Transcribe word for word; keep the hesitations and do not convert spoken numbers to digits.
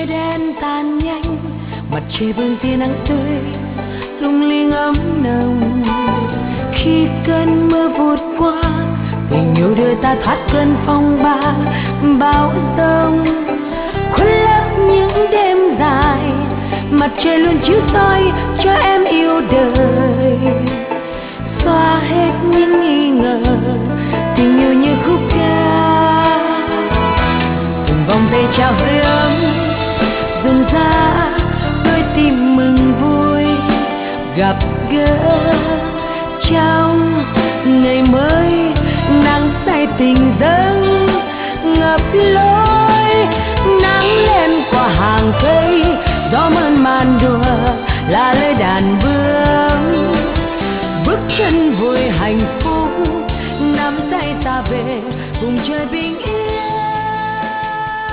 mây đen tan nhanh, mặt trời vương tia nắng tươi lung linh ấm nồng. Khi cơn mưa vụt qua, tình yêu đưa ta thoát cơn phong ba bão giông. Khuất lấp những đêm dài, mặt trời luôn chiếu soi cho em yêu đời. Xóa hết những nghi ngờ, tình yêu như khúc ca. Từng vòng tay trao hơi ấm, dần ra đôi tim mừng vui gặp gỡ. Trong ngày mới nắng say tình dâng ngập lối, nắng lên qua hàng cây, gió mơn màn đùa là lời đàn bướm. Bước chân vui hạnh phúc, nắm tay ta về vùng trời bình yên.